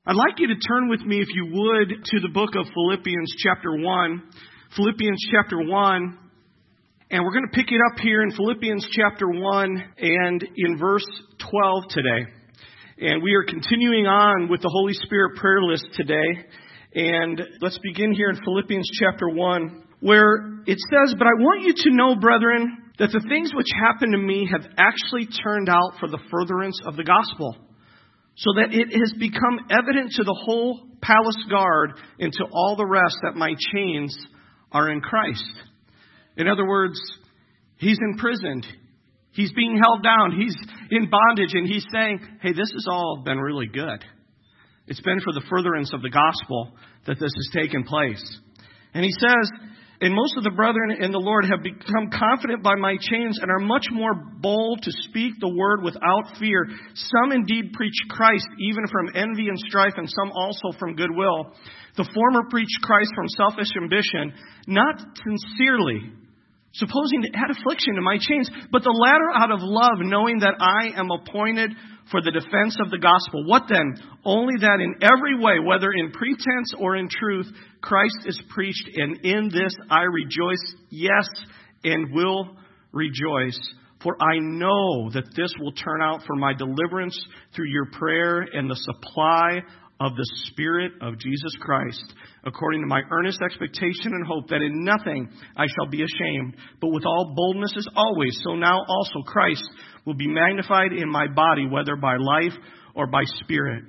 I'd like you to turn with me, if you would, to the book of Philippians chapter 1. Philippians chapter 1. And we're going to pick it up here in Philippians chapter 1 and in verse 12 today. And we are continuing on with the Holy Spirit prayer list today. And let's begin here in Philippians chapter 1, where it says, "But I want you to know, brethren, that the things which happened to me have actually turned out for the furtherance of the gospel, so that it has become evident to the whole palace guard and to all the rest that my chains are in Christ." In other words, he's imprisoned. He's being held down. He's in bondage. And he's saying, hey, this has all been really good. It's been for the furtherance of the gospel that this has taken place. And he says, "And most of the brethren in the Lord have become confident by my chains and are much more bold to speak the word without fear. Some indeed preach Christ even from envy and strife, and some also from goodwill. The former preach Christ from selfish ambition, not sincerely, supposing to add affliction to my chains, but the latter out of love, knowing that I am appointed for the defense of the gospel. What then? Only that in every way, whether in pretense or in truth, Christ is preached, and in this I rejoice, yes, and will rejoice. For I know that this will turn out for my deliverance through your prayer and the supply of the Spirit of Jesus Christ, according to my earnest expectation and hope that in nothing I shall be ashamed, but with all boldness as always, so now also Christ will be magnified in my body, whether by life or by spirit."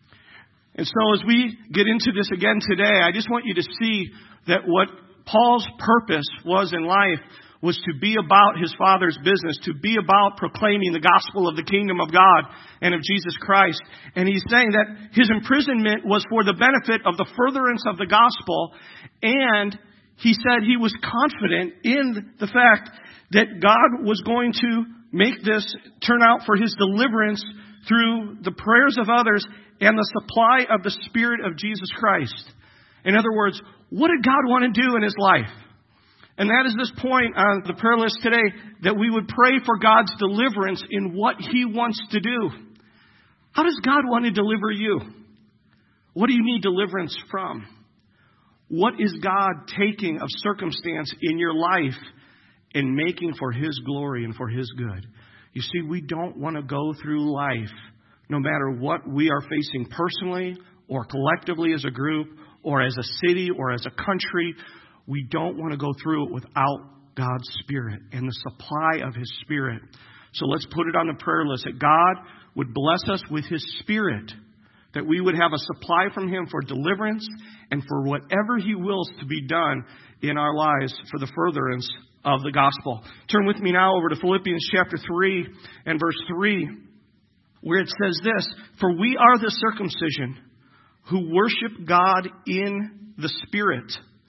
And so as we get into this again today, I just want you to see that what Paul's purpose was in life was to be about his Father's business, to be about proclaiming the gospel of the kingdom of God and of Jesus Christ. And he's saying that his imprisonment was for the benefit of the furtherance of the gospel. And he said he was confident in the fact that God was going to make this turn out for his deliverance through the prayers of others and the supply of the Spirit of Jesus Christ. In other words, what did God want to do in his life? And that is this point on the prayer list today, that we would pray for God's deliverance in what he wants to do. How does God want to deliver you? What do you need deliverance from? What is God taking of circumstance in your life and making for his glory and for his good? You see, we don't want to go through life, no matter what we are facing personally or collectively as a group or as a city or as a country. We don't want to go through it without God's Spirit and the supply of his Spirit. So let's put it on the prayer list that God would bless us with his Spirit, that we would have a supply from him for deliverance and for whatever he wills to be done in our lives for the furtherance of the gospel. Turn with me now over to Philippians chapter 3 and verse 3, where it says this: "For we are the circumcision who worship God in the Spirit,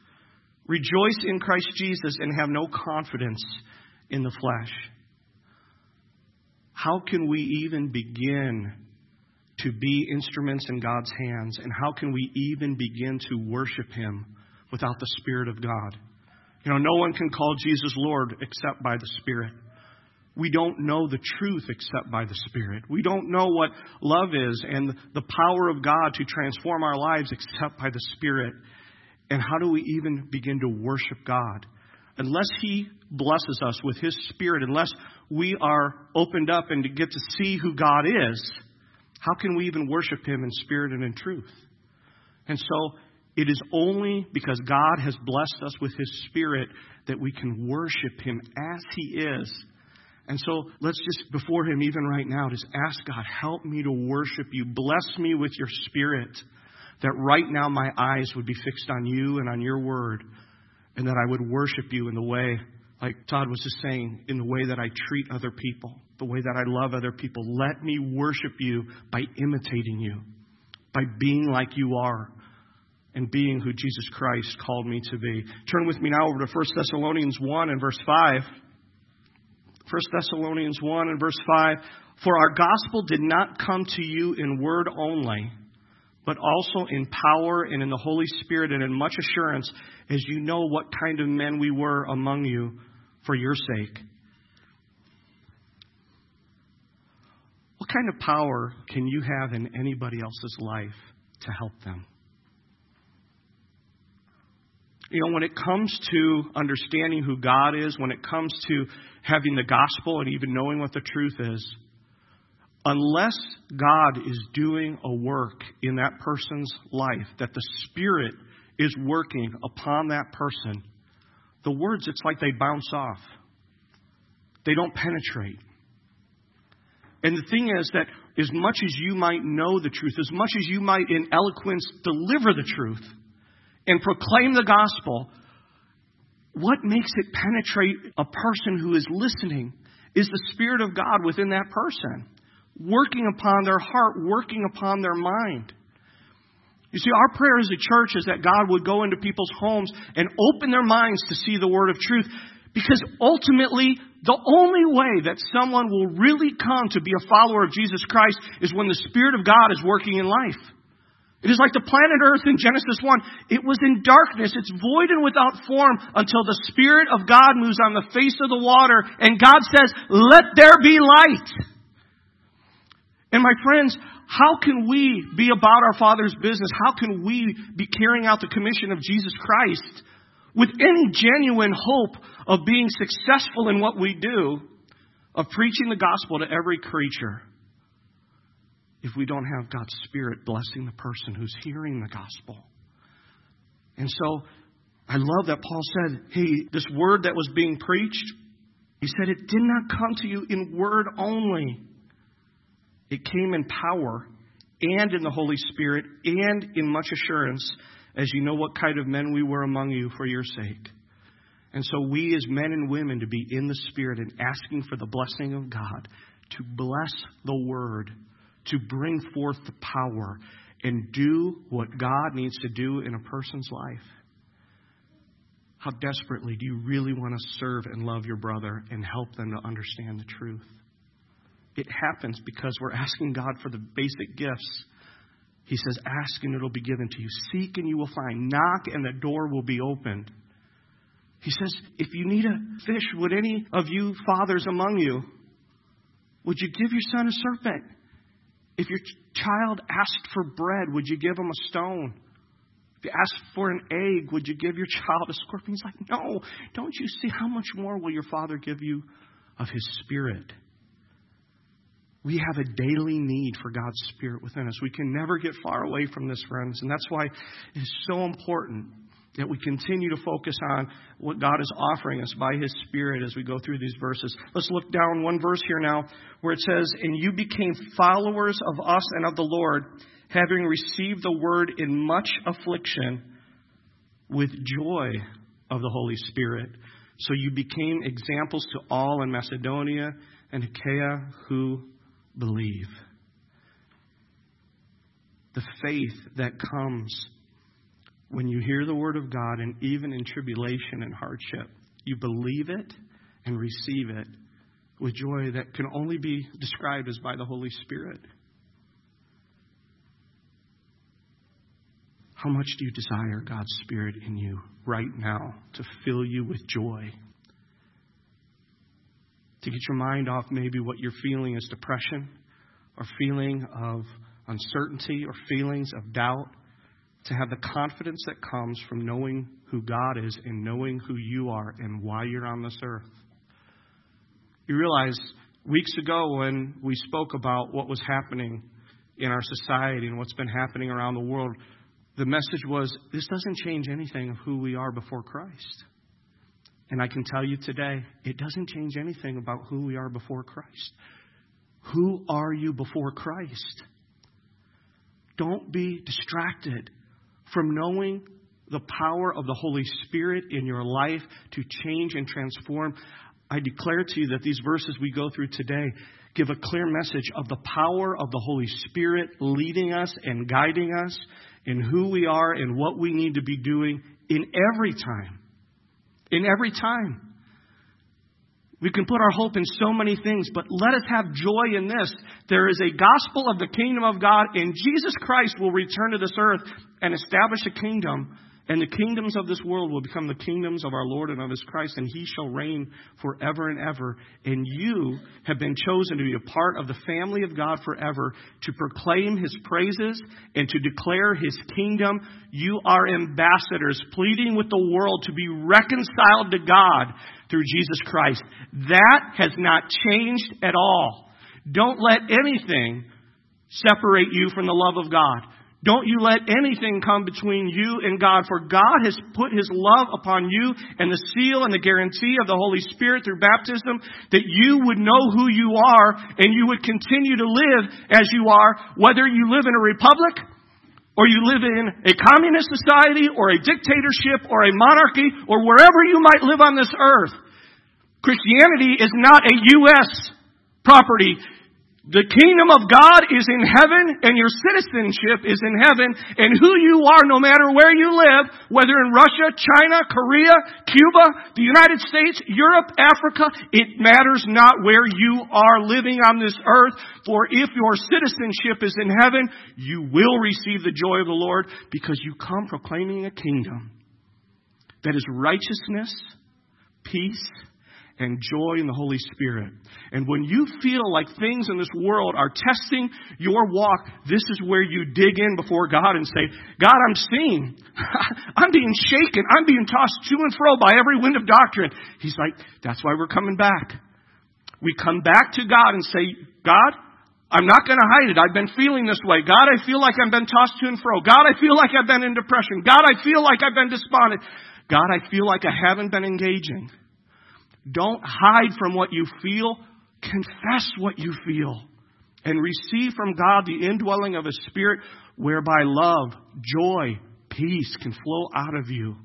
rejoice in Christ Jesus, and have no confidence in the flesh." How can we even begin to be instruments in God's hands? And how can we even begin to worship him without the Spirit of God? You know, no one can call Jesus Lord except by the Spirit. We don't know the truth except by the Spirit. We don't know what love is and the power of God to transform our lives except by the Spirit. And how do we even begin to worship God? Unless he blesses us with his Spirit, unless we are opened up and to get to see who God is, how can we even worship him in spirit and in truth? And so it is only because God has blessed us with his Spirit that we can worship him as he is. And so let's just, before him even right now, just ask God, help me to worship you. Bless me with your Spirit, that right now my eyes would be fixed on you and on your word, and that I would worship you in the way, like Todd was just saying, in the way that I treat other people, the way that I love other people. Let me worship you by imitating you, by being like you are, and being who Jesus Christ called me to be. Turn with me now over to 1 Thessalonians 1 and verse 5. 1 Thessalonians 1 and verse 5. "For our gospel did not come to you in word only, but also in power and in the Holy Spirit and in much assurance, as you know what kind of men we were among you for your sake." What kind of power can you have in anybody else's life to help them. When it comes to understanding who God is, when it comes to having the gospel and even knowing what the truth is, unless God is doing a work in that person's life, that the Spirit is working upon that person, the words, it's like they bounce off. They don't penetrate. And the thing is that as much as you might know the truth, as much as you might in eloquence deliver the truth and proclaim the gospel, what makes it penetrate a person who is listening is the Spirit of God within that person, working upon their heart, working upon their mind. You see, our prayer as a church is that God would go into people's homes and open their minds to see the word of truth. Because ultimately, the only way that someone will really come to be a follower of Jesus Christ is when the Spirit of God is working in life. It is like the planet Earth in Genesis 1. It was in darkness. It's void and without form until the Spirit of God moves on the face of the water and God says, "Let there be light." And my friends, how can we be about our Father's business? How can we be carrying out the commission of Jesus Christ with any genuine hope of being successful in what we do, of preaching the gospel to every creature, if we don't have God's Spirit blessing the person who's hearing the gospel? And so I love that Paul said, hey, this word that was being preached, he said it did not come to you in word only. It came in power and in the Holy Spirit and in much assurance, as you know what kind of men we were among you for your sake. And so we as men and women to be in the Spirit and asking for the blessing of God to bless the word, to bring forth the power and do what God needs to do in a person's life. How desperately do you really want to serve and love your brother and help them to understand the truth? It happens because we're asking God for the basic gifts. He says, ask and it'll be given to you. Seek and you will find. Knock and the door will be opened. He says, if you need a fish, would any of you fathers among you, would you give your son a serpent? If your child asked for bread, would you give him a stone? If you asked for an egg, would you give your child a scorpion? He's like, no, don't you see how much more will your Father give you of His Spirit? We have a daily need for God's Spirit within us. We can never get far away from this, friends. And that's why it's so important that we continue to focus on what God is offering us by His Spirit as we go through these verses. Let's look down one verse here now where it says, and you became followers of us and of the Lord, having received the word in much affliction with joy of the Holy Spirit. So you became examples to all in Macedonia and Achaia who believe. The faith that comes when you hear the word of God, and even in tribulation and hardship, you believe it and receive it with joy that can only be described as by the Holy Spirit. How much do you desire God's Spirit in you right now to fill you with joy? To get your mind off maybe what you're feeling is depression or feeling of uncertainty or feelings of doubt. To have the confidence that comes from knowing who God is and knowing who you are and why you're on this earth. You realize weeks ago when we spoke about what was happening in our society and what's been happening around the world, the message was, this doesn't change anything of who we are before Christ. And I can tell you today, it doesn't change anything about who we are before Christ. Who are you before Christ? Don't be distracted from knowing the power of the Holy Spirit in your life to change and transform. I declare to you that these verses we go through today give a clear message of the power of the Holy Spirit leading us and guiding us in who we are and what we need to be doing in every time. In every time. We can put our hope in so many things, but let us have joy in this. There is a gospel of the kingdom of God, and Jesus Christ will return to this earth and establish a kingdom. And the kingdoms of this world will become the kingdoms of our Lord and of His Christ, and He shall reign forever and ever. And you have been chosen to be a part of the family of God forever, to proclaim His praises and to declare His kingdom. You are ambassadors, pleading with the world to be reconciled to God through Jesus Christ. That has not changed at all. Don't let anything separate you from the love of God. Don't you let anything come between you and God, for God has put His love upon you and the seal and the guarantee of the Holy Spirit through baptism, that you would know who you are and you would continue to live as you are, whether you live in a republic or you live in a communist society or a dictatorship or a monarchy or wherever you might live on this earth. Christianity is not a U.S. property. The kingdom of God is in heaven, and your citizenship is in heaven, and who you are, no matter where you live, whether in Russia, China, Korea, Cuba, the United States, Europe, Africa, it matters not where you are living on this earth, for if your citizenship is in heaven, you will receive the joy of the Lord, because you come proclaiming a kingdom that is righteousness, peace, and joy in the Holy Spirit. And when you feel like things in this world are testing your walk, this is where you dig in before God and say, God, I'm seeing. I'm being shaken. I'm being tossed to and fro by every wind of doctrine. He's like, that's why we're coming back. We come back to God and say, God, I'm not going to hide it. I've been feeling this way. God, I feel like I've been tossed to and fro. God, I feel like I've been in depression. God, I feel like I've been despondent. God, I feel like I haven't been engaging. Don't hide from what you feel. Confess what you feel. And receive from God the indwelling of His Spirit, whereby love, joy, peace can flow out of you.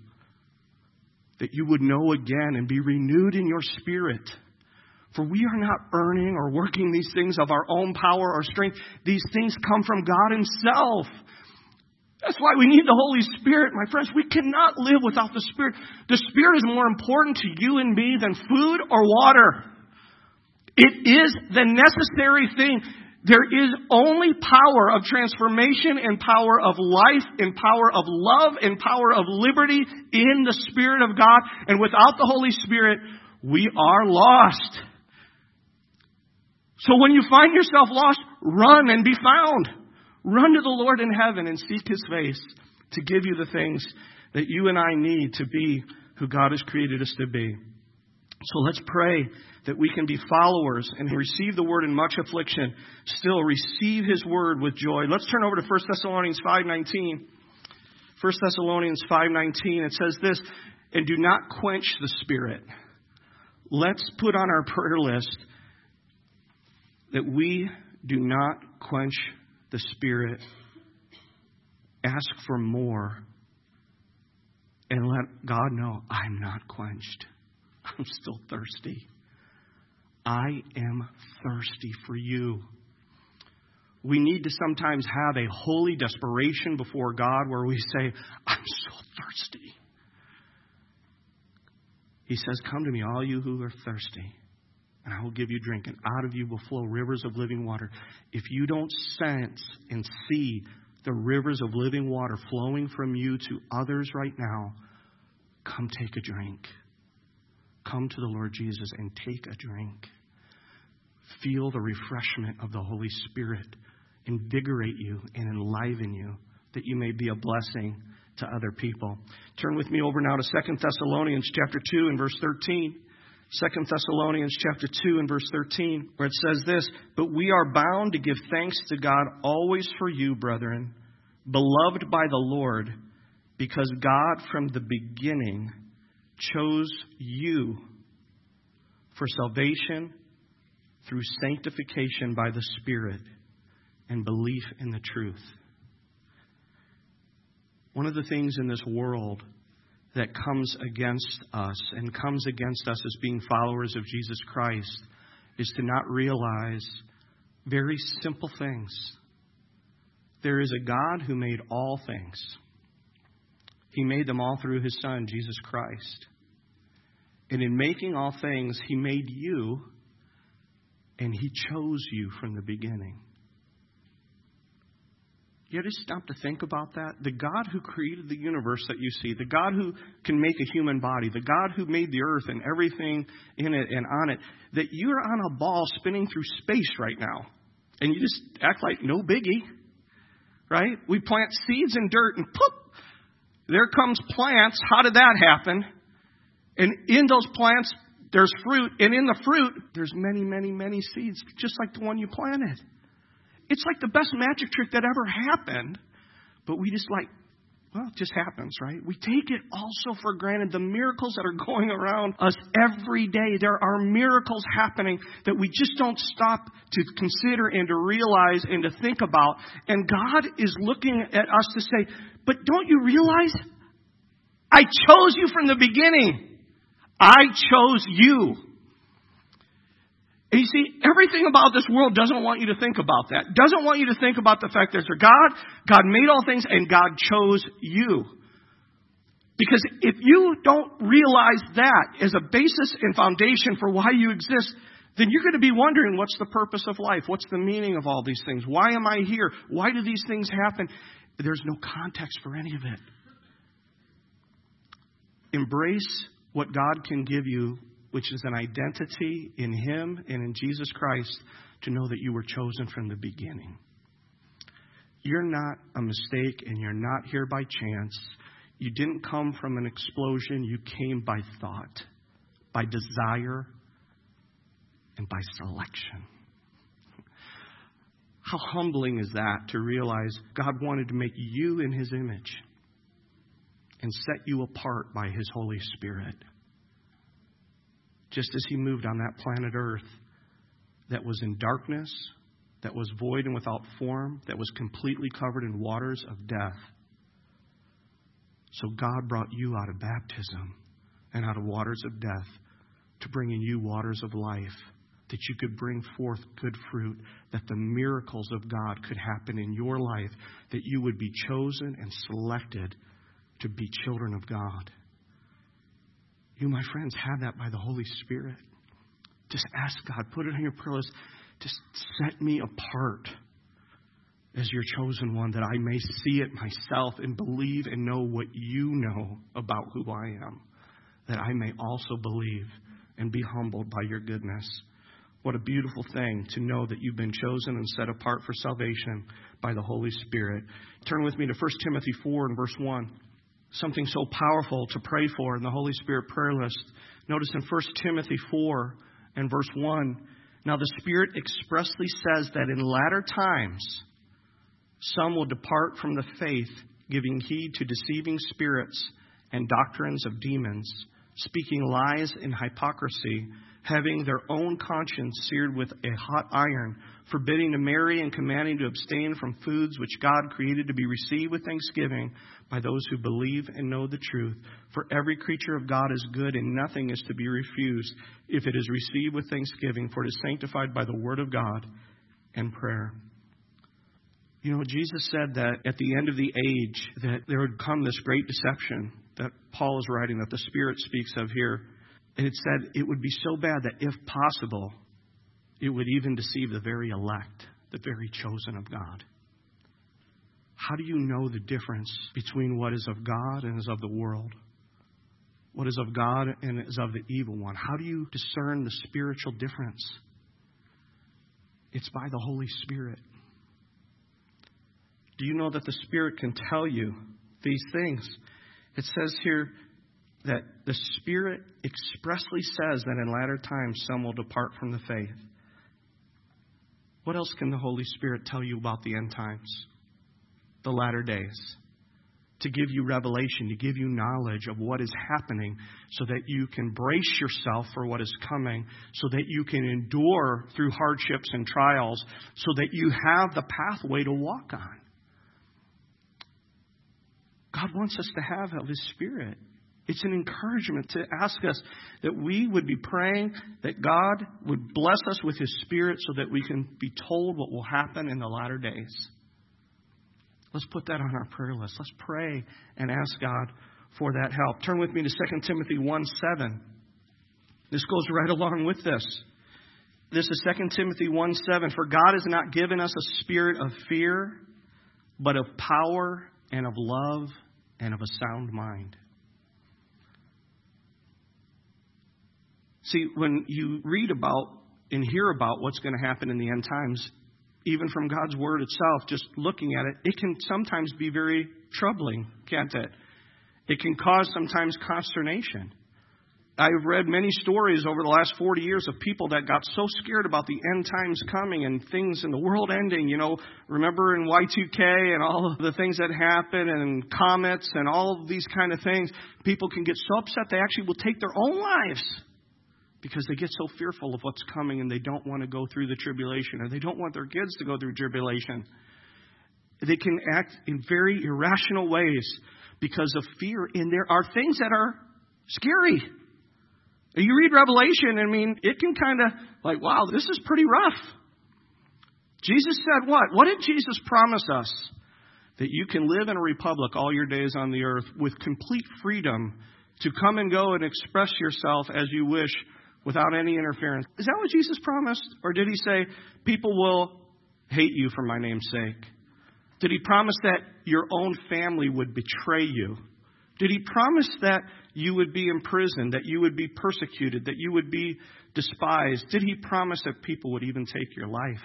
That you would know again and be renewed in your spirit. For we are not earning or working these things of our own power or strength. These things come from God Himself. That's why we need the Holy Spirit, my friends. We cannot live without the Spirit. The Spirit is more important to you and me than food or water. It is the necessary thing. There is only power of transformation and power of life and power of love and power of liberty in the Spirit of God. And without the Holy Spirit, we are lost. So when you find yourself lost, run and be found. Run to the Lord in heaven and seek His face to give you the things that you and I need to be who God has created us to be. So let's pray that we can be followers and receive the word in much affliction, still receive His word with joy. Let's turn over to 1 Thessalonians 5:19. 1 Thessalonians 5:19, it says this, and do not quench the Spirit. Let's put on our prayer list that we do not quench the Spirit. Ask for more. And let God know, I'm not quenched. I'm still thirsty. I am thirsty for you. We need to sometimes have a holy desperation before God where we say, I'm so thirsty. He says, come to me, all you who are thirsty, and I will give you drink, and out of you will flow rivers of living water. If you don't sense and see the rivers of living water flowing from you to others right now, come take a drink. Come to the Lord Jesus and take a drink. Feel the refreshment of the Holy Spirit invigorate you and enliven you, that you may be a blessing to other people. Turn with me over now to 2 Thessalonians chapter 2 and verse 13. 2 Thessalonians chapter 2 and verse 13, where it says this, but we are bound to give thanks to God always for you, brethren, beloved by the Lord, because God from the beginning chose you for salvation through sanctification by the Spirit and belief in the truth. One of the things in this world that comes against us and comes against us as being followers of Jesus Christ is to not realize very simple things. There is a God who made all things. He made them all through His Son, Jesus Christ. And in making all things, He made you, and He chose you from the beginning. You ever stop to think about that? The God who created the universe that you see, the God who can make a human body, the God who made the earth and everything in it and on it, that you're on a ball spinning through space right now. And you just act like no biggie, right? We plant seeds in dirt and poof, there comes plants. How did that happen? And in those plants, there's fruit. And in the fruit, there's many, many, many seeds, just like the one you planted. It's like the best magic trick that ever happened. But we just it just happens, right? We take it also for granted. The miracles that are going around us every day, there are miracles happening that we just don't stop to consider and to realize and to think about. And God is looking at us to say, but don't you realize I chose you from the beginning? I chose you. And you see, everything about this world doesn't want you to think about that. Doesn't want you to think about the fact that there's a God. God made all things and God chose you. Because if you don't realize that as a basis and foundation for why you exist, then you're going to be wondering, what's the purpose of life? What's the meaning of all these things? Why am I here? Why do these things happen? There's no context for any of it. Embrace what God can give you, which is an identity in Him and in Jesus Christ, to know that you were chosen from the beginning. You're not a mistake and you're not here by chance. You didn't come from an explosion. You came by thought, by desire, and by selection. How humbling is that to realize God wanted to make you in His image and set you apart by His Holy Spirit. Just as He moved on that planet Earth that was in darkness, that was void and without form, that was completely covered in waters of death. So God brought you out of baptism and out of waters of death to bring in you waters of life, that you could bring forth good fruit, that the miracles of God could happen in your life, that you would be chosen and selected to be children of God. You, my friends, have that by the Holy Spirit. Just ask God, put it on your prayer list. Just set me apart as your chosen one, that I may see it myself and believe and know what you know about who I am, that I may also believe and be humbled by your goodness. What a beautiful thing to know that you've been chosen and set apart for salvation by the Holy Spirit. Turn with me to 1 Timothy 4 and verse 1. Something so powerful to pray for in the Holy Spirit prayer list. Notice in 1 Timothy 4 and verse 1, now the Spirit expressly says that in latter times some will depart from the faith, giving heed to deceiving spirits and doctrines of demons, speaking lies in hypocrisy, having their own conscience seared with a hot iron, forbidding to marry and commanding to abstain from foods which God created to be received with thanksgiving by those who believe and know the truth. For every creature of God is good, and nothing is to be refused if it is received with thanksgiving, for it is sanctified by the word of God and prayer. You know, Jesus said that at the end of the age that there would come this great deception that Paul is writing, that the Spirit speaks of here. And it said it would be so bad that if possible, it would even deceive the very elect, the very chosen of God. How do you know the difference between what is of God and is of the world? What is of God and is of the evil one? How do you discern the spiritual difference? It's by the Holy Spirit. Do you know that the Spirit can tell you these things? It says here that the Spirit expressly says that in latter times some will depart from the faith. What else can the Holy Spirit tell you about the end times, the latter days? To give you revelation, to give you knowledge of what is happening so that you can brace yourself for what is coming, so that you can endure through hardships and trials, so that you have the pathway to walk on. God wants us to have of His Spirit. It's an encouragement to ask us that we would be praying that God would bless us with His Spirit so that we can be told what will happen in the latter days. Let's put that on our prayer list. Let's pray and ask God for that help. Turn with me to 2 Timothy 1:7. This goes right along with this. This is 2 Timothy 1:7. For God has not given us a spirit of fear, but of power and of love and of a sound mind. See, when you read about and hear about what's going to happen in the end times, even from God's Word itself, just looking at it, it can sometimes be very troubling, can't it? It can cause sometimes consternation. I've read many stories over the last 40 years of people that got so scared about the end times coming and things in the world ending. You know, remember in Y2K and all of the things that happen and comets and all of these kind of things. People can get so upset they actually will take their own lives because they get so fearful of what's coming and they don't want to go through the tribulation, or they don't want their kids to go through tribulation. They can act in very irrational ways because of fear. And there are things that are scary. You read Revelation, I mean, it can kind of like, wow, this is pretty rough. Jesus said what? What did Jesus promise us? That you can live in a republic all your days on the earth with complete freedom to come and go and express yourself as you wish without any interference. Is that what Jesus promised? Or did he say, people will hate you for my name's sake? Did he promise that your own family would betray you? Did he promise that you would be imprisoned, that you would be persecuted, that you would be despised? Did he promise that people would even take your life?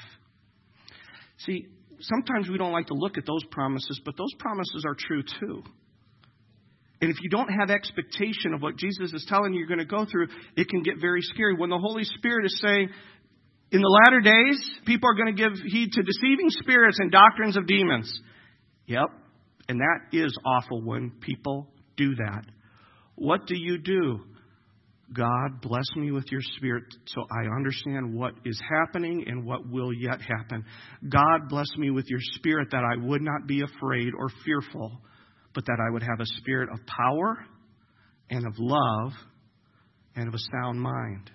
See, sometimes we don't like to look at those promises, but those promises are true too. And if you don't have expectation of what Jesus is telling you you're going to go through, it can get very scary. When the Holy Spirit is saying, in the latter days, people are going to give heed to deceiving spirits and doctrines of demons. Yep. And that is awful when people do that. What do? God, bless me with your Spirit so I understand what is happening and what will yet happen. God, bless me with your Spirit that I would not be afraid or fearful, but that I would have a spirit of power and of love and of a sound mind.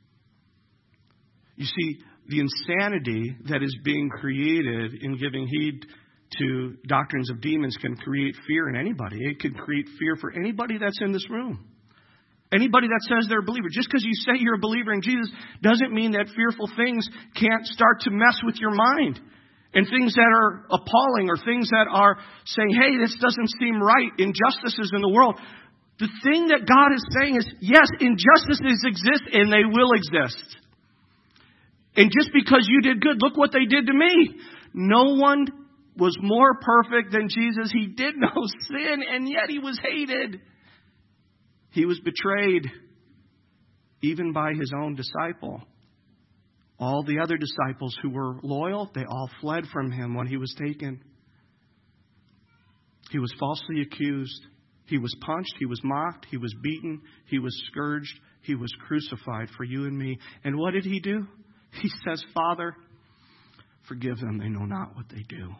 You see, the insanity that is being created in giving heed to doctrines of demons can create fear in anybody. It can create fear for anybody that's in this room. Anybody that says they're a believer. Just because you say you're a believer in Jesus doesn't mean that fearful things can't start to mess with your mind. And things that are appalling or things that are saying, hey, this doesn't seem right, injustices in the world. The thing that God is saying is, yes, injustices exist and they will exist. And just because you did good, look what they did to me. No one was more perfect than Jesus. He did no sin, and yet he was hated. He was betrayed, even by his own disciple. All the other disciples who were loyal, they all fled from him when he was taken. He was falsely accused. He was punched. He was mocked. He was beaten. He was scourged. He was crucified for you and me. And what did he do? He says, Father, forgive them. They know not what they do.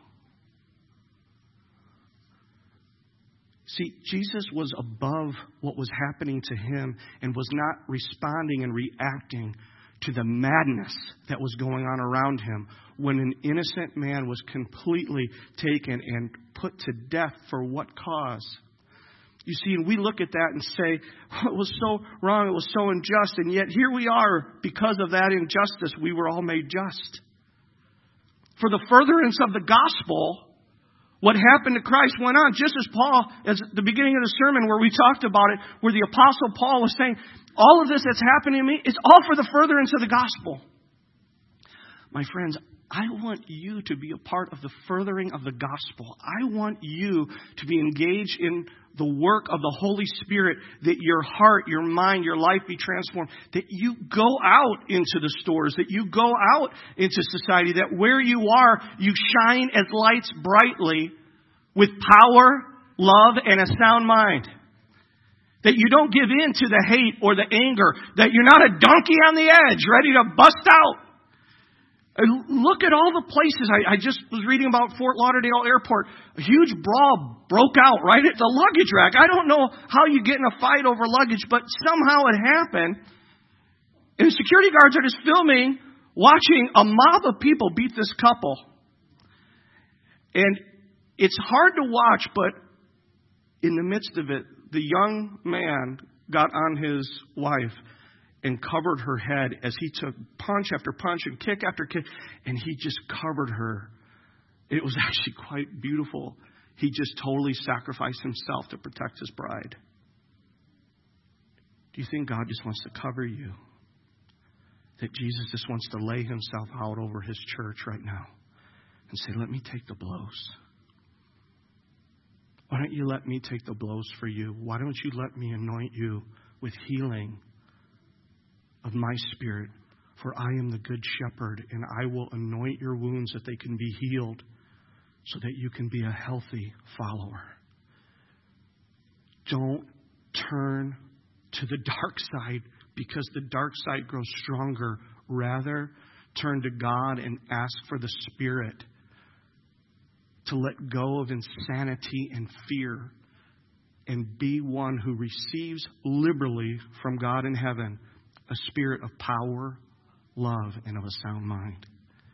See, Jesus was above what was happening to him and was not responding and reacting to the madness that was going on around him when an innocent man was completely taken and put to death for what cause? You see, and we look at that and say, well, it was so wrong, it was so unjust, and yet here we are, because of that injustice, we were all made just. For the furtherance of the gospel, what happened to Christ went on, just as Paul, as at the beginning of the sermon where we talked about it, where the Apostle Paul was saying, all of this that's happening to me, it's all for the furtherance of the gospel. My friends, I want you to be a part of the furthering of the gospel. I want you to be engaged in the work of the Holy Spirit, that your heart, your mind, your life be transformed, that you go out into the stores, that you go out into society, that where you are, you shine as lights brightly with power, love, and a sound mind. That you don't give in to the hate or the anger, that you're not a donkey on the edge ready to bust out. Look at all the places. I just was reading about Fort Lauderdale Airport. A huge brawl broke out right at the luggage rack. I don't know how you get in a fight over luggage, but somehow it happened. And the security guards are just filming, watching a mob of people beat this couple. And it's hard to watch, but in the midst of it, the young man got on his wife and covered her head as he took punch after punch and kick after kick. And he just covered her It was actually quite beautiful. He just totally sacrificed himself to protect his bride. Do you think God just wants to cover you? That Jesus just wants to lay himself out over his church right now and say, let me take the blows. Why don't you let me take the blows for you? Why don't you let me anoint you with healing of my Spirit? For I am the good shepherd, and I will anoint your wounds that they can be healed so that you can be a healthy follower. Don't turn to the dark side because the dark side grows stronger. Rather, turn to God and ask for the Spirit to let go of insanity and fear and be one who receives liberally from God in heaven a spirit of power, love, and of a sound mind.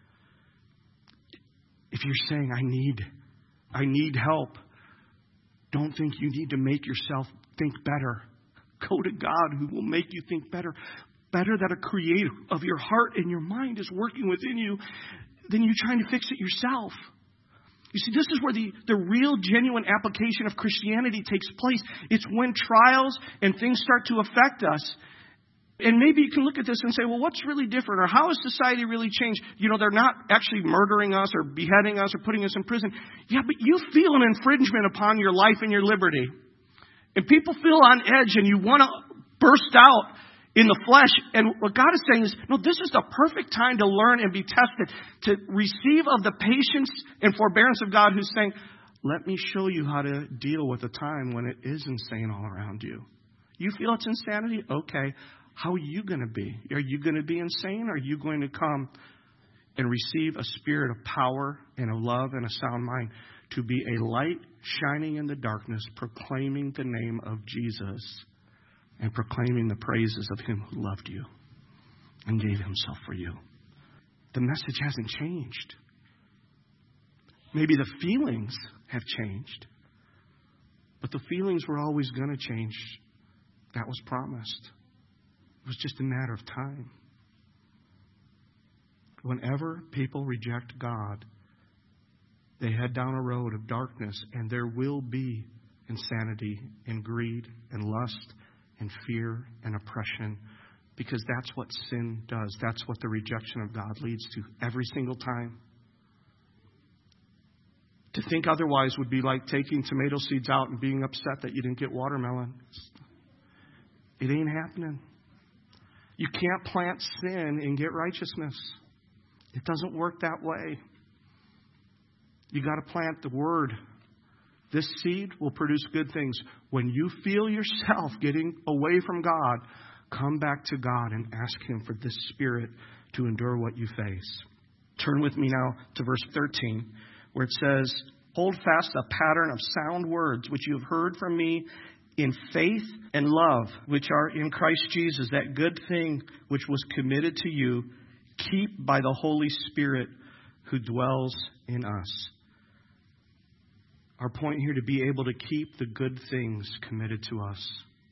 If you're saying, I need help, don't think you need to make yourself think better. Go to God who will make you think better. Better that a creator of your heart and your mind is working within you than you trying to fix it yourself. You see, this is where the real, genuine application of Christianity takes place. It's when trials and things start to affect us. And maybe you can look at this and say, well, what's really different? Or how has society really changed? You know, they're not actually murdering us or beheading us or putting us in prison. Yeah, but you feel an infringement upon your life and your liberty. And people feel on edge and you want to burst out in the flesh. And what God is saying is, no, this is the perfect time to learn and be tested, to receive of the patience and forbearance of God who's saying, let me show you how to deal with a time when it is insane all around you. You feel it's insanity? Okay. How are you going to be? Are you going to be insane? Or are you going to come and receive a spirit of power and of love and a sound mind to be a light shining in the darkness, proclaiming the name of Jesus and proclaiming the praises of him who loved you and gave himself for you? The message hasn't changed. Maybe the feelings have changed, but the feelings were always going to change. That was promised. It was just a matter of time. Whenever people reject God, they head down a road of darkness, and there will be insanity and greed and lust and fear and oppression, because that's what sin does. That's what the rejection of God leads to every single time. To think otherwise would be like taking tomato seeds out and being upset that you didn't get watermelon. It ain't happening. You can't plant sin and get righteousness. It doesn't work that way. You got to plant the word. This seed will produce good things. When you feel yourself getting away from God, come back to God and ask him for this Spirit to endure what you face. Turn with me now to verse 13, where it says, hold fast a pattern of sound words which you have heard from me in faith and love, which are in Christ Jesus. That good thing which was committed to you, keep by the Holy Spirit who dwells in us. Our point here, to be able to keep the good things committed to us.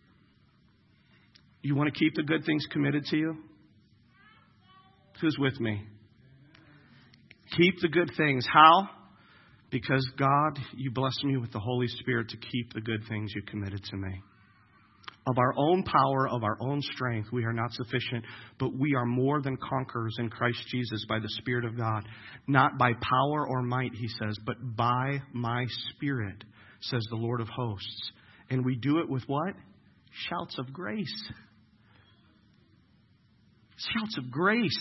You want to keep the good things committed to you? Who's with me? Keep the good things. How? Because God, you bless me with the Holy Spirit to keep the good things you committed to me. Of our own power, of our own strength, we are not sufficient, but we are more than conquerors in Christ Jesus by the Spirit of God. Not by power or might, he says, but by my Spirit, says the Lord of hosts. And we do it with what? Shouts of grace. Shouts of grace.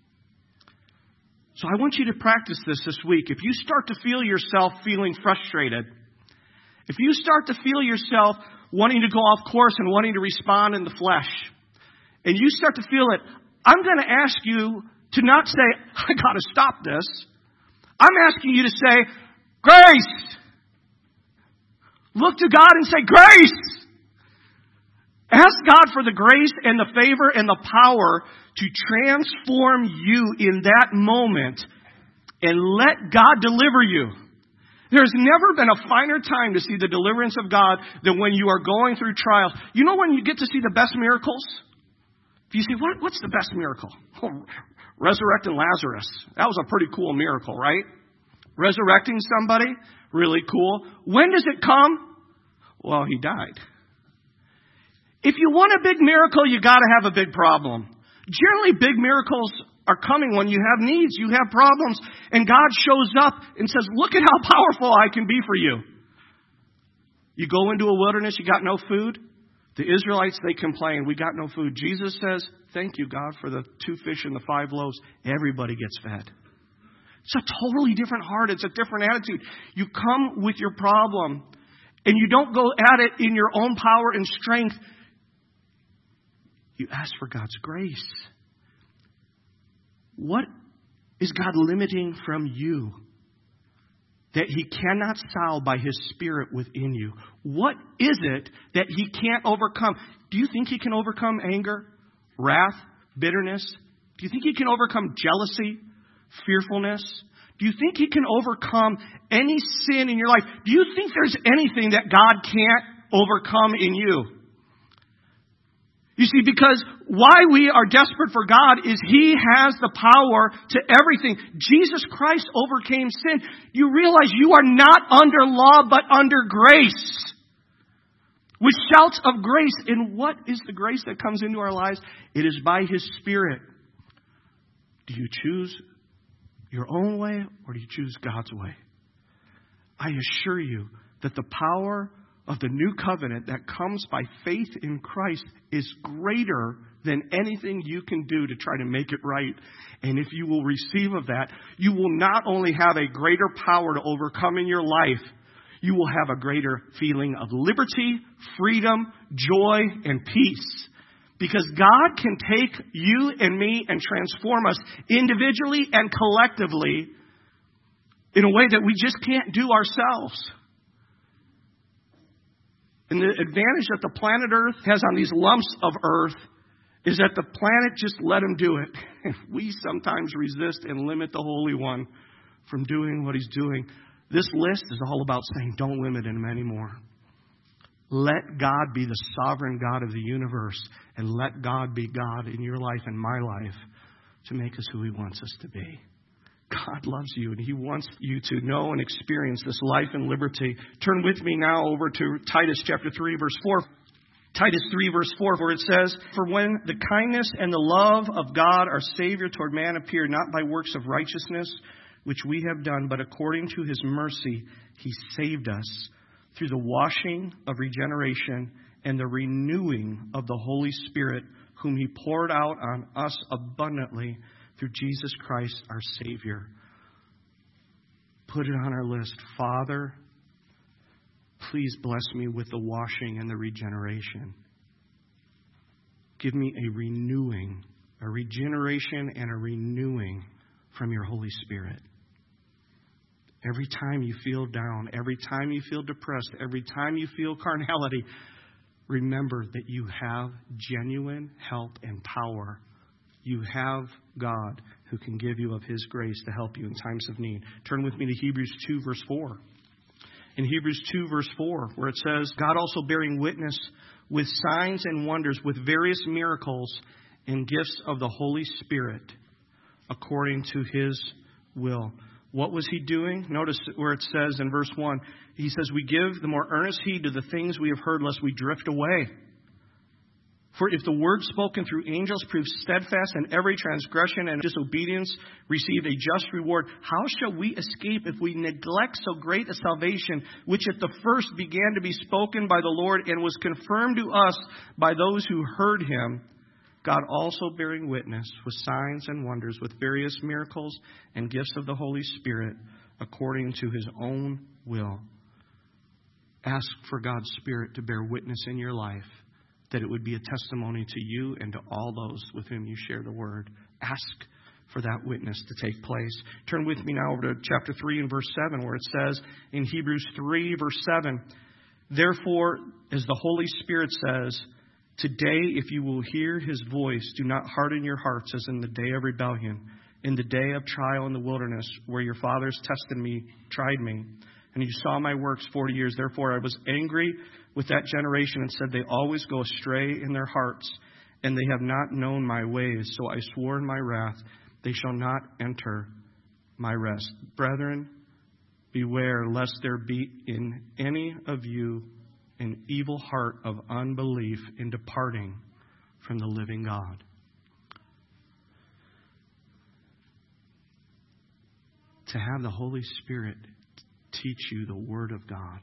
So I want you to practice this week. If you start to feel yourself feeling frustrated, if you start to feel yourself wanting to go off course and wanting to respond in the flesh, and you start to feel it, I'm going to ask you to not say, I got to stop this. I'm asking you to say, grace. Look to God and say, grace. Ask God for the grace and the favor and the power to transform you in that moment and let God deliver you. There's never been a finer time to see the deliverance of God than when you are going through trials. You know when you get to see the best miracles? If you say, what's the best miracle? Oh, resurrecting Lazarus. That was a pretty cool miracle, right? Resurrecting somebody, really cool. When does it come? Well, he died. If you want a big miracle, you got to have a big problem. Generally, big miracles are coming when you have needs, you have problems, and God shows up and says, look at how powerful I can be for you. You go into a wilderness, you got no food. The Israelites, they complain, we got no food. Jesus says, thank you, God, for the 2 fish and the 5 loaves. Everybody gets fed. It's a totally different heart. It's a different attitude. You come with your problem, and you don't go at it in your own power and strength. You ask for God's grace. What is God limiting from you that He cannot solve by His Spirit within you? What is it that He can't overcome? Do you think He can overcome anger, wrath, bitterness? Do you think He can overcome jealousy, fearfulness? Do you think He can overcome any sin in your life? Do you think there's anything that God can't overcome in you? You see, because why we are desperate for God is He has the power to everything. Jesus Christ overcame sin. You realize you are not under law, but under grace. With shouts of grace. And what is the grace that comes into our lives? It is by His Spirit. Do you choose your own way or do you choose God's way? I assure you that the power of the new covenant that comes by faith in Christ is greater than anything you can do to try to make it right. And if you will receive of that, you will not only have a greater power to overcome in your life, you will have a greater feeling of liberty, freedom, joy, and peace. Because God can take you and me and transform us individually and collectively in a way that we just can't do ourselves. And the advantage that the planet Earth has on these lumps of earth is that the planet just let Him do it. And we sometimes resist and limit the Holy One from doing what He's doing. This list is all about saying, don't limit Him anymore. Let God be the sovereign God of the universe. And let God be God in your life and my life to make us who He wants us to be. God loves you, and He wants you to know and experience this life and liberty. Turn with me now over to Titus chapter 3, verse 4. Titus 3, verse 4, where it says, for when the kindness and the love of God, our Savior, toward man appear, not by works of righteousness, which we have done, but according to His mercy, He saved us through the washing of regeneration and the renewing of the Holy Spirit, whom He poured out on us abundantly through Jesus Christ, our Savior. Put it on our list. Father, please bless me with the washing and the regeneration. Give me a renewing, a regeneration and a renewing from your Holy Spirit. Every time you feel down, every time you feel depressed, every time you feel carnality, remember that you have genuine help and power. You have God who can give you of His grace to help you in times of need. Turn with me to Hebrews 2, verse 4. In Hebrews 2, verse 4, where it says, God also bearing witness with signs and wonders, with various miracles and gifts of the Holy Spirit, according to His will. What was He doing? Notice where it says in verse 1, He says, we give the more earnest heed to the things we have heard, lest we drift away. For if the word spoken through angels proved steadfast, and every transgression and disobedience received a just reward, how shall we escape if we neglect so great a salvation, which at the first began to be spoken by the Lord and was confirmed to us by those who heard Him? God also bearing witness with signs and wonders, with various miracles and gifts of the Holy Spirit, according to His own will. Ask for God's Spirit to bear witness in your life, that it would be a testimony to you and to all those with whom you share the word. Ask for that witness to take place. Turn with me now over to chapter 3 and verse 7, where it says in Hebrews 3, verse 7, therefore, as the Holy Spirit says, today, if you will hear His voice, do not harden your hearts as in the day of rebellion, in the day of trial in the wilderness, where your fathers tested me, tried me, and you saw my works 40 years. Therefore, I was angry with that generation and said, they always go astray in their hearts, and they have not known my ways. So I swore in my wrath, they shall not enter my rest. Brethren, beware lest there be in any of you an evil heart of unbelief in departing from the living God. To have the Holy Spirit teach you the Word of God.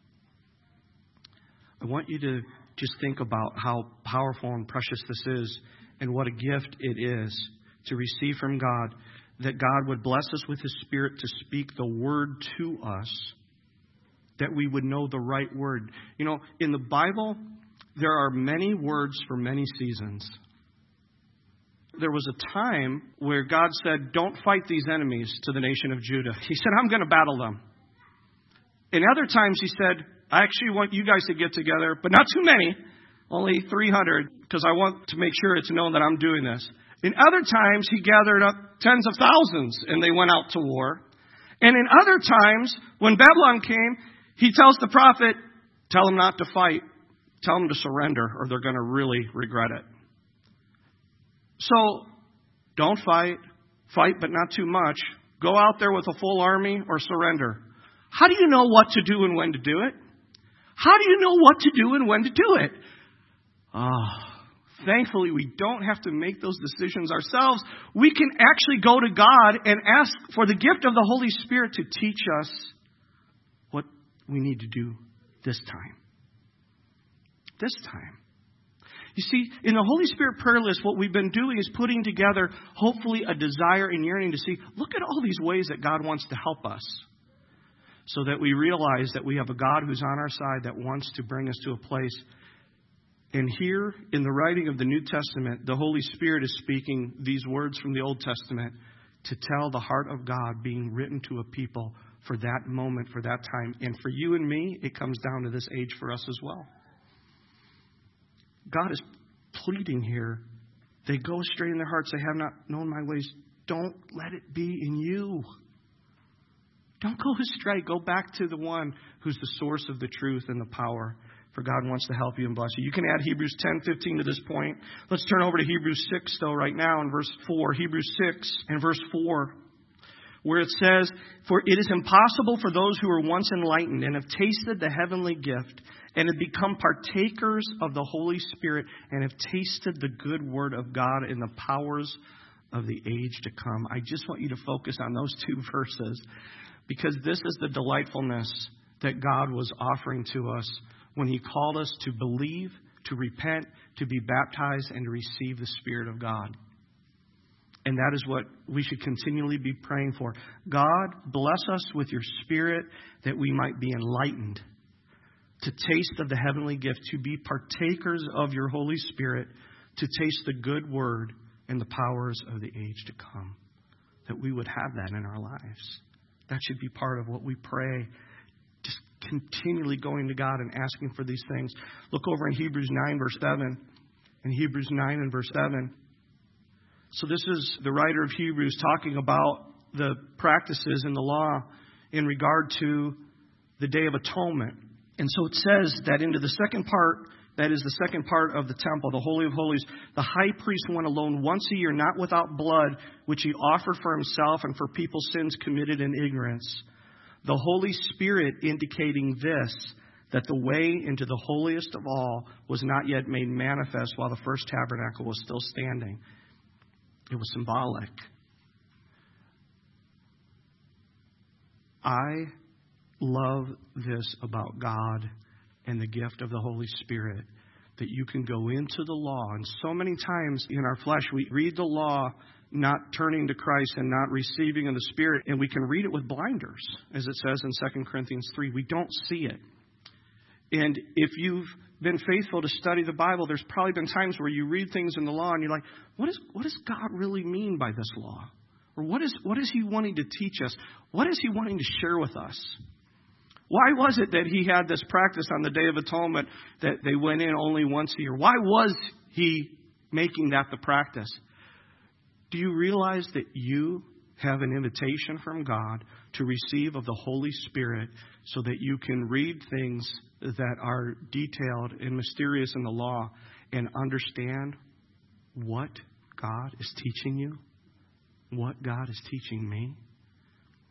I want you to just think about how powerful and precious this is and what a gift it is to receive from God, that God would bless us with His Spirit to speak the Word to us, that we would know the right word. You know, in the Bible, there are many words for many seasons. There was a time where God said, don't fight these enemies to the nation of Judah. He said, I'm going to battle them. In other times, He said, I actually want you guys to get together, but not too many, only 300, because I want to make sure it's known that I'm doing this. In other times, He gathered up tens of thousands, and they went out to war. And in other times, when Babylon came, He tells the prophet, tell them not to fight. Tell them to surrender, or they're going to really regret it. So, don't fight. Fight, but not too much. Go out there with a full army or surrender. How do you know what to do and when to do it? How do you know what to do and when to do it? Thankfully, we don't have to make those decisions ourselves. We can actually go to God and ask for the gift of the Holy Spirit to teach us what we need to do this time. This time. You see, in the Holy Spirit prayer list, what we've been doing is putting together, hopefully, a desire and yearning to see, look at all these ways that God wants to help us. So that we realize that we have a God who's on our side that wants to bring us to a place. And here, in the writing of the New Testament, the Holy Spirit is speaking these words from the Old Testament to tell the heart of God being written to a people for that moment, for that time. And for you and me, it comes down to this age for us as well. God is pleading here. They go astray in their hearts. They have not known my ways. Don't let it be in you. Don't go astray. Go back to the one who's the source of the truth and the power. For God wants to help you and bless you. You can add Hebrews 10:15 to this point. Let's turn over to Hebrews 6, though, right now in verse 4. Hebrews 6 and verse 4. Where it says, for it is impossible for those who were once enlightened and have tasted the heavenly gift and have become partakers of the Holy Spirit and have tasted the good word of God and the powers of the age to come. I just want you to focus on those two verses, because this is the delightfulness that God was offering to us when He called us to believe, to repent, to be baptized, and to receive the Spirit of God. And that is what we should continually be praying for. God, bless us with your Spirit that we might be enlightened, to taste of the heavenly gift, to be partakers of your Holy Spirit, to taste the good word and the powers of the age to come. That we would have that in our lives. That should be part of what we pray. Just continually going to God and asking for these things. Look over in Hebrews 9, verse 7. In Hebrews 9 and verse 7. So this is the writer of Hebrews talking about the practices in the law in regard to the Day of Atonement. And so it says that into the second part, that is the second part of the temple, the Holy of Holies, the high priest went alone once a year, not without blood, which he offered for himself and for people's sins committed in ignorance. The Holy Spirit indicating this, that the way into the holiest of all was not yet made manifest while the first tabernacle was still standing. It was symbolic. I love this about God and the gift of the Holy Spirit, that you can go into the law. And so many times in our flesh, we read the law not turning to Christ and not receiving of the Spirit, and we can read it with blinders, as it says in 2 Corinthians 3. We don't see it. And if you've been faithful to study the Bible, there's probably been times where you read things in the law and you're like, what does God really mean by this law? Or what is He wanting to teach us? What is He wanting to share with us? Why was it that He had this practice on the Day of Atonement that they went in only once a year? Why was He making that the practice? Do you realize that you have an invitation from God to receive of the Holy Spirit so that you can read things that are detailed and mysterious in the law and understand what God is teaching you, what God is teaching me?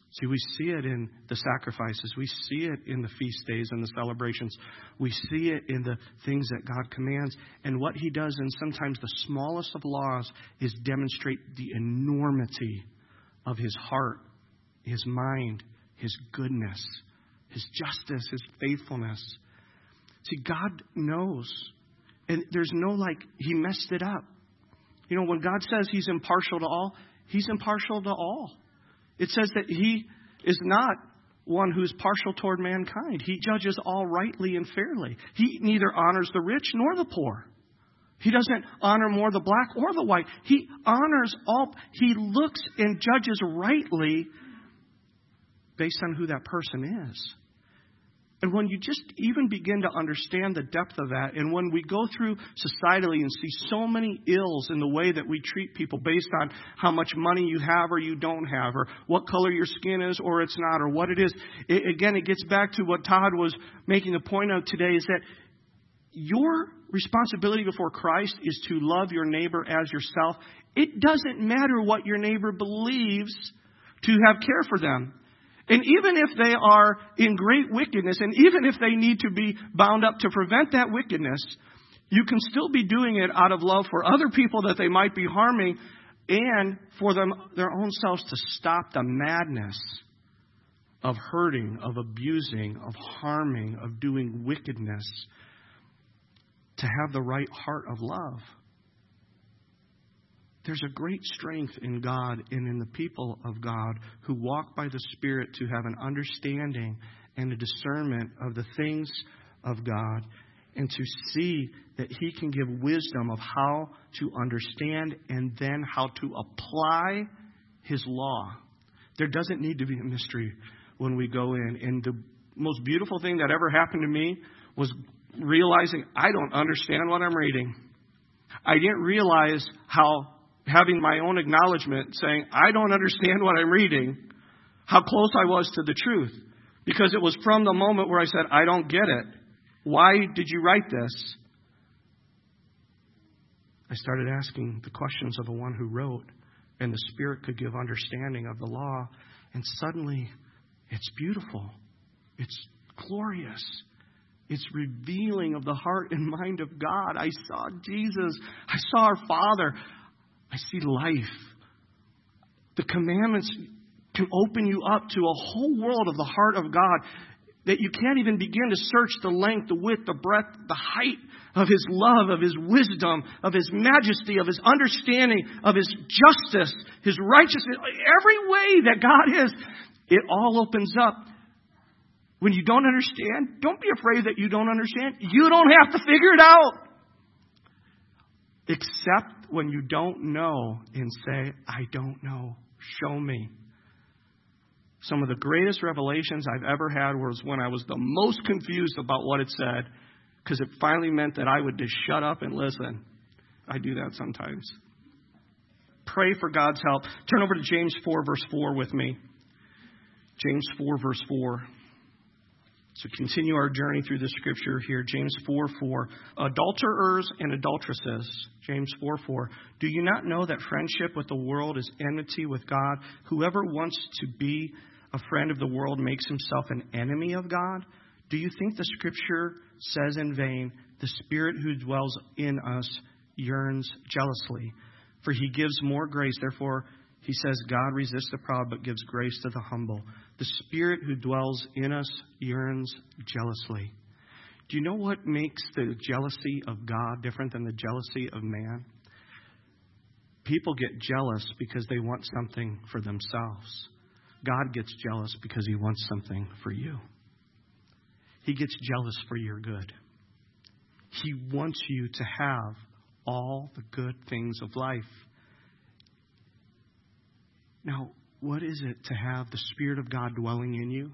See, we see it in the sacrifices. We see it in the feast days and the celebrations. We see it in the things that God commands. And what he does in sometimes the smallest of laws is demonstrate the enormity of his heart, his mind, his goodness, his justice, his faithfulness. See, God knows. And there's no he messed it up. You know, when God says he's impartial to all, he's impartial to all. It says that he is not one who's partial toward mankind. He judges all rightly and fairly. He neither honors the rich nor the poor. He doesn't honor more the black or the white. He honors all. He looks and judges rightly based on who that person is. And when you just even begin to understand the depth of that, and when we go through societally and see so many ills in the way that we treat people based on how much money you have or you don't have, or what color your skin is or it's not, or what it is, it gets back to what Todd was making a point of today, is that your responsibility before Christ is to love your neighbor as yourself. It doesn't matter what your neighbor believes to have care for them. And even if they are in great wickedness, and even if they need to be bound up to prevent that wickedness, you can still be doing it out of love for other people that they might be harming, and for them their own selves, to stop the madness of hurting, of abusing, of harming, of doing wickedness, to have the right heart of love. There's a great strength in God and in the people of God who walk by the Spirit to have an understanding and a discernment of the things of God, and to see that he can give wisdom of how to understand and then how to apply his law. There doesn't need to be a mystery when we go in. And the most beautiful thing that ever happened to me was realizing I don't understand what I'm reading. I didn't realize how having my own acknowledgement, saying, I don't understand what I'm reading, how close I was to the truth. Because it was from the moment where I said, I don't get it. Why did you write this? I started asking the questions of the one who wrote, and the Spirit could give understanding of the law. And suddenly, it's beautiful. It's glorious. It's revealing of the heart and mind of God. I saw Jesus. I saw our Father. I see life. The commandments can open you up to a whole world of the heart of God that you can't even begin to search the length, the width, the breadth, the height of his love, of his wisdom, of his majesty, of his understanding, of his justice, his righteousness. Every way that God is, it all opens up. When you don't understand, don't be afraid that you don't understand. You don't have to figure it out. Except when you don't know and say, I don't know. Show me. Some of the greatest revelations I've ever had was when I was the most confused about what it said, because it finally meant that I would just shut up and listen. I do that sometimes. Pray for God's help. Turn over to James 4, verse 4 with me. James 4, verse 4. So continue our journey through the scripture here. James 4:4. Adulterers and adulteresses. James 4:4. Do you not know that friendship with the world is enmity with God? Whoever wants to be a friend of the world makes himself an enemy of God. Do you think the scripture says in vain, the Spirit who dwells in us yearns jealously? For he gives more grace. Therefore, he says, God resists the proud but gives grace to the humble. The Spirit who dwells in us yearns jealously. Do you know what makes the jealousy of God different than the jealousy of man? People get jealous because they want something for themselves. God gets jealous because he wants something for you. He gets jealous for your good. He wants you to have all the good things of life. Now, what is it to have the Spirit of God dwelling in you?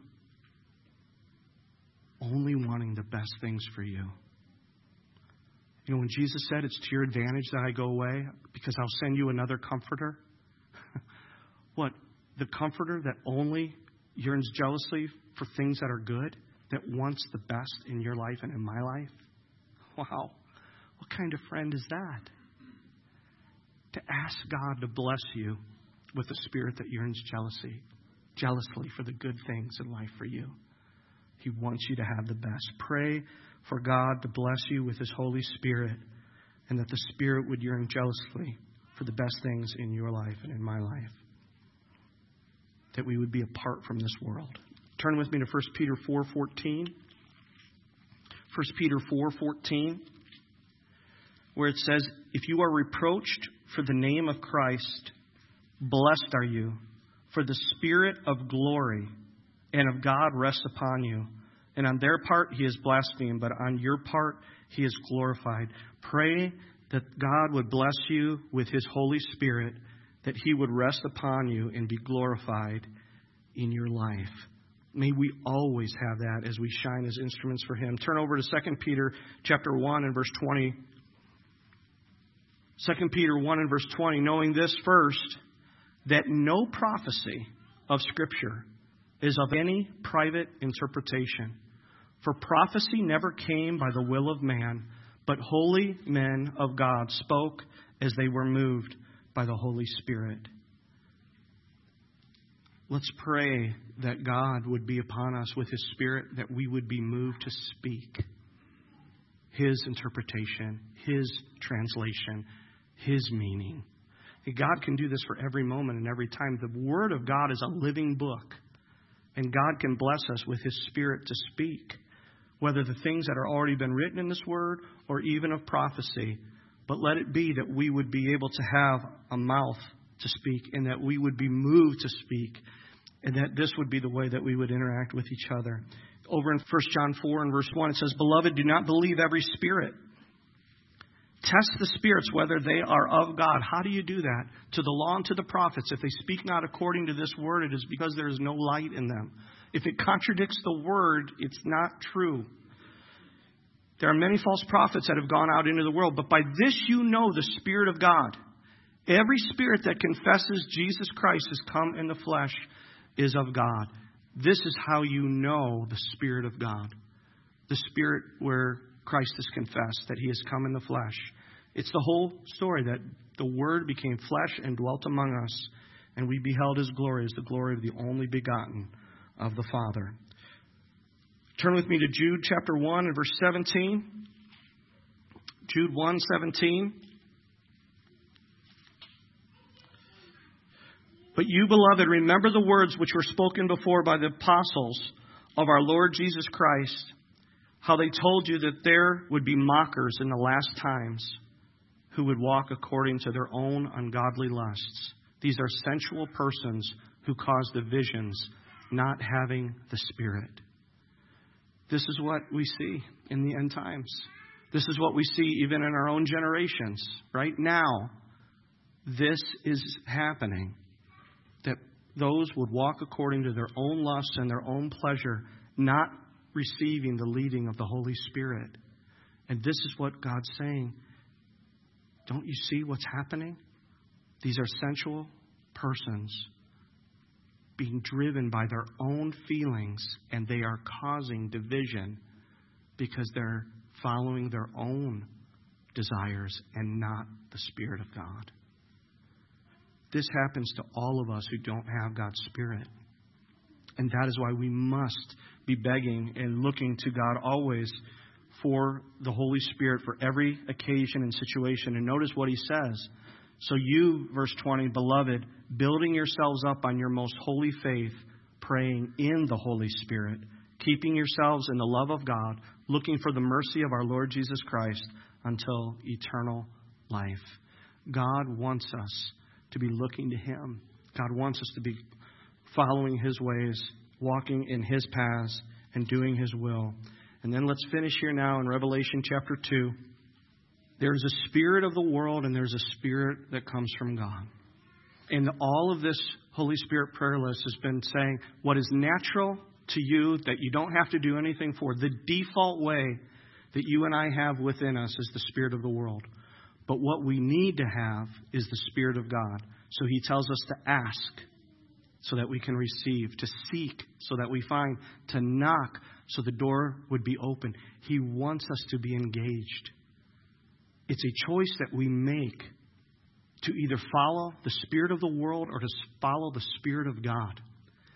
Only wanting the best things for you. You know, when Jesus said, it's to your advantage that I go away because I'll send you another comforter. What? The comforter that only yearns jealously for things that are good, that wants the best in your life and in my life? Wow. What kind of friend is that? To ask God to bless you with a spirit that yearns jealousy. jealously for the good things in life for you. He wants you to have the best. Pray for God to bless you with His Holy Spirit, and that the Spirit would yearn jealously for the best things in your life and in my life. That we would be apart from this world. Turn with me to 1 Peter 4:14. 1 Peter 4:14, where it says, "If you are reproached for the name of Christ, blessed are you, for the Spirit of glory and of God rests upon you. And on their part He is blasphemed, but on your part He is glorified." Pray that God would bless you with His Holy Spirit, that He would rest upon you and be glorified in your life. May we always have that as we shine as instruments for Him. Turn over to 2 Peter chapter 1 and verse 20. 2 Peter 1 and verse 20, knowing this first, that no prophecy of Scripture is of any private interpretation. For prophecy never came by the will of man, but holy men of God spoke as they were moved by the Holy Spirit. Let's pray that God would be upon us with His Spirit, that we would be moved to speak His interpretation, His translation, His meaning. God can do this for every moment and every time. The Word of God is a living book, and God can bless us with His Spirit to speak, whether the things that are already been written in this Word or even of prophecy. But let it be that we would be able to have a mouth to speak, and that we would be moved to speak, and that this would be the way that we would interact with each other. Over in 1 John 4 and verse 1, it says, "Beloved, do not believe every spirit. Test the spirits whether they are of God." How do you do that? To the law and to the prophets. If they speak not according to this word, it is because there is no light in them. If it contradicts the word, it's not true. There are many false prophets that have gone out into the world, but by this you know the Spirit of God. Every spirit that confesses Jesus Christ has come in the flesh is of God. This is how you know the Spirit of God. The Spirit where Christ is confessed, that He has come in the flesh. It's the whole story, that the Word became flesh and dwelt among us, and we beheld His glory as the glory of the only begotten of the Father. Turn with me to Jude chapter 1 and verse 17. Jude 1:17. "But you, beloved, remember the words which were spoken before by the apostles of our Lord Jesus Christ, how they told you that there would be mockers in the last times who would walk according to their own ungodly lusts. These are sensual persons who cause divisions, not having the Spirit." This is what we see in the end times. This is what we see even in our own generations. Right now, this is happening. That those would walk according to their own lusts and their own pleasure, not receiving the leading of the Holy Spirit. And this is what God's saying. Don't you see what's happening? These are sensual persons being driven by their own feelings, and they are causing division because they're following their own desires and not the Spirit of God. This happens to all of us who don't have God's Spirit. And that is why we must be begging and looking to God always for the Holy Spirit for every occasion and situation. And notice what He says. "So you," verse 20, "beloved, building yourselves up on your most holy faith, praying in the Holy Spirit, keeping yourselves in the love of God, looking for the mercy of our Lord Jesus Christ until eternal life." God wants us to be looking to Him. God wants us to be following His ways, walking in His paths, and doing His will. And then let's finish here now in Revelation chapter 2. There's a spirit of the world and there's a spirit that comes from God. And all of this Holy Spirit prayer list has been saying what is natural to you that you don't have to do anything for. The default way that you and I have within us is the spirit of the world. But what we need to have is the Spirit of God. So He tells us to ask so that we can receive, to seek so that we find, to knock so the door would be open. He wants us to be engaged. It's a choice that we make to either follow the spirit of the world or to follow the Spirit of God.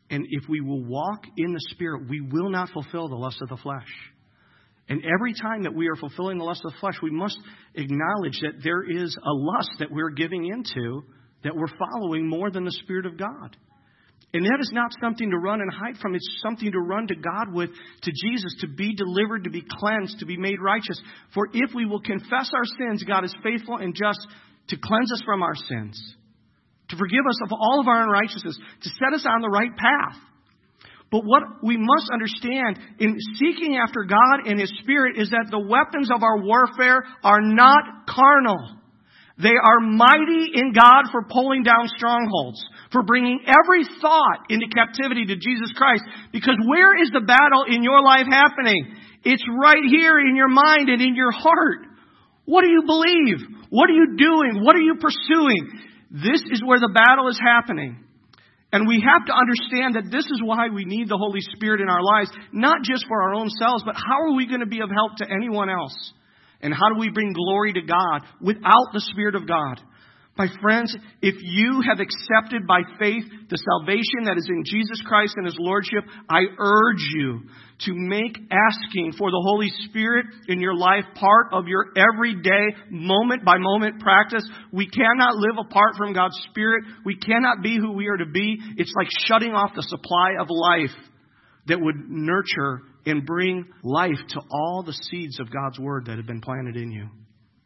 And if we will walk in the Spirit, we will not fulfill the lust of the flesh. And every time that we are fulfilling the lust of the flesh, we must acknowledge that there is a lust that we're giving into, that we're following more than the Spirit of God. And that is not something to run and hide from. It's something to run to God with, to Jesus, to be delivered, to be cleansed, to be made righteous. For if we will confess our sins, God is faithful and just to cleanse us from our sins, to forgive us of all of our unrighteousness, to set us on the right path. But what we must understand in seeking after God and His Spirit is that the weapons of our warfare are not carnal. They are mighty in God for pulling down strongholds, for bringing every thought into captivity to Jesus Christ. Because where is the battle in your life happening? It's right here in your mind and in your heart. What do you believe? What are you doing? What are you pursuing? This is where the battle is happening. And we have to understand that this is why we need the Holy Spirit in our lives, not just for our own selves, but how are we going to be of help to anyone else? And how do we bring glory to God without the Spirit of God? My friends, if you have accepted by faith the salvation that is in Jesus Christ and His Lordship, I urge you to make asking for the Holy Spirit in your life part of your everyday, moment by moment practice. We cannot live apart from God's Spirit. We cannot be who we are to be. It's like shutting off the supply of life that would nurture and bring life to all the seeds of God's Word that have been planted in you.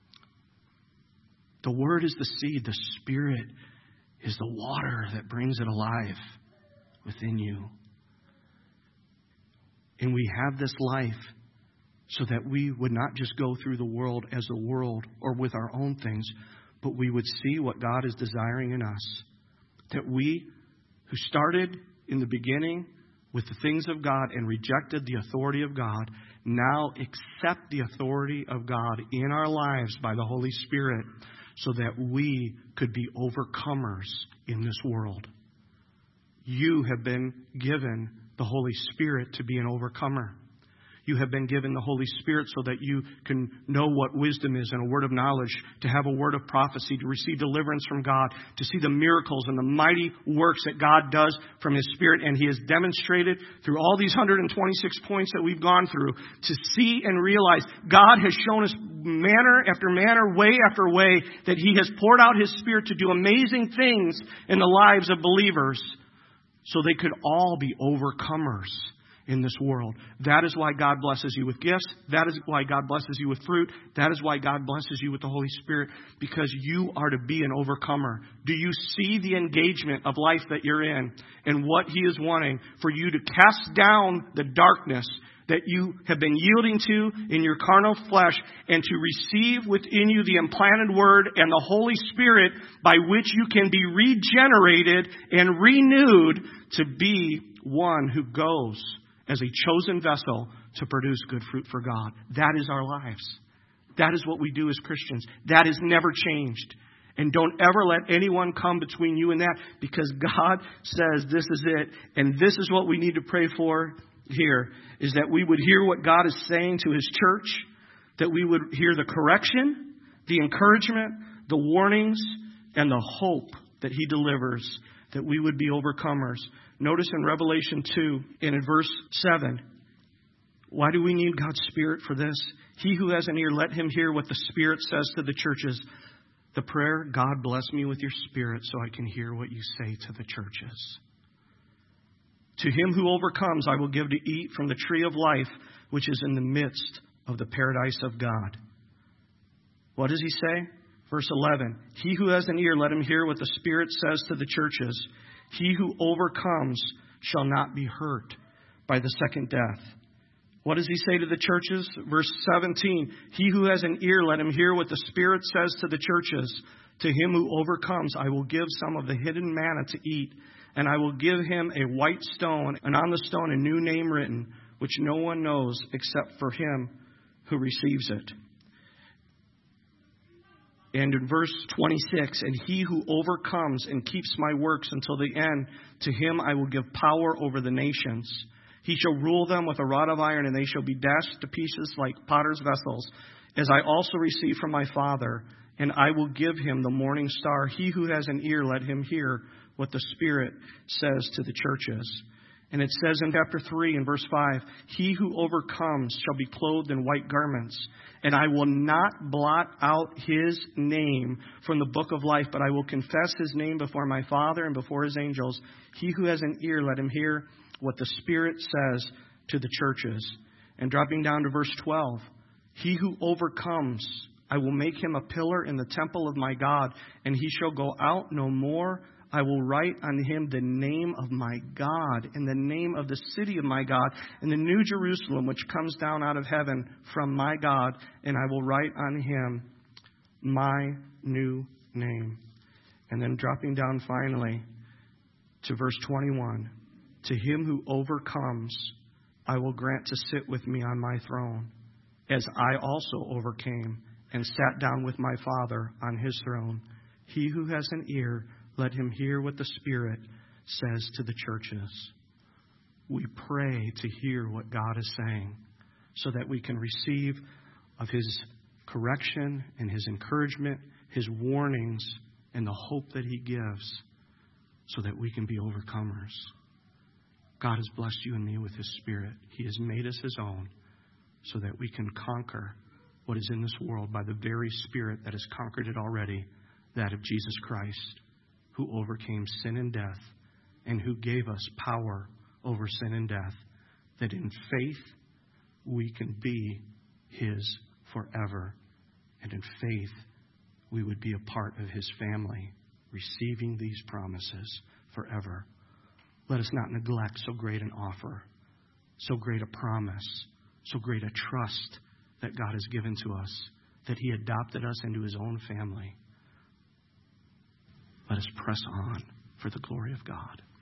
The Word is the seed. The Spirit is the water that brings it alive within you. And we have this life so that we would not just go through the world as a world or with our own things, but we would see what God is desiring in us. That we, who started in the beginning with the things of God and rejected the authority of God, now accept the authority of God in our lives by the Holy Spirit, so that we could be overcomers in this world. You have been given the Holy Spirit to be an overcomer. You have been given the Holy Spirit so that you can know what wisdom is and a word of knowledge, to have a word of prophecy, to receive deliverance from God, to see the miracles and the mighty works that God does from His Spirit. And He has demonstrated through all these 126 points that we've gone through to see and realize God has shown us manner after manner, way after way, that He has poured out His Spirit to do amazing things in the lives of believers so they could all be overcomers in this world. That is why God blesses you with gifts. That is why God blesses you with fruit. That is why God blesses you with the Holy Spirit, because you are to be an overcomer. Do you see the engagement of life that you're in and what He is wanting for you to cast down the darkness that you have been yielding to in your carnal flesh, and to receive within you the implanted Word and the Holy Spirit by which you can be regenerated and renewed to be one who goes as a chosen vessel to produce good fruit for God. That is our lives. That is what we do as Christians. That has never changed. And don't ever let anyone come between you and that, because God says this is it. And this is what we need to pray for here, is that we would hear what God is saying to His church, that we would hear the correction, the encouragement, the warnings, and the hope that He delivers, that we would be overcomers. Notice in Revelation 2 and in verse 7, why do we need God's Spirit for this? He who has an ear, let him hear what the Spirit says to the churches. The prayer, God bless me with your Spirit so I can hear what you say to the churches. To him who overcomes, I will give to eat from the tree of life, which is in the midst of the paradise of God. What does he say? Verse 11, he who has an ear, let him hear what the Spirit says to the churches. He who overcomes shall not be hurt by the second death. What does he say to the churches? Verse 17, he who has an ear, let him hear what the Spirit says to the churches. To him who overcomes, I will give some of the hidden manna to eat, and I will give him a white stone, and on the stone a new name written, which no one knows except for him who receives it. And in verse 26, and he who overcomes and keeps my works until the end, to him I will give power over the nations. He shall rule them with a rod of iron, and they shall be dashed to pieces like potter's vessels, as I also received from my Father. And I will give him the morning star. He who has an ear, let him hear what the Spirit says to the churches. And it says in chapter 3 and verse 5, he who overcomes shall be clothed in white garments, and I will not blot out his name from the book of life, but I will confess his name before my Father and before his angels. He who has an ear, let him hear what the Spirit says to the churches. And dropping down to verse 12, he who overcomes, I will make him a pillar in the temple of my God, and he shall go out no more. I will write on him the name of my God and the name of the city of my God and the new Jerusalem, which comes down out of heaven from my God, and I will write on him my new name. And then dropping down finally to verse 21, to him who overcomes, I will grant to sit with me on my throne, as I also overcame and sat down with my Father on his throne. He who has an ear, let him hear what the Spirit says to the churches. We pray to hear what God is saying so that we can receive of his correction and his encouragement, his warnings, and the hope that he gives so that we can be overcomers. God has blessed you and me with his Spirit. He has made us his own so that we can conquer what is in this world by the very Spirit that has conquered it already, that of Jesus Christ, who overcame sin and death and who gave us power over sin and death, that in faith we can be his forever. And in faith we would be a part of his family, receiving these promises forever. Let us not neglect so great an offer, so great a promise, so great a trust that God has given to us, that he adopted us into his own family. Let us press on for the glory of God.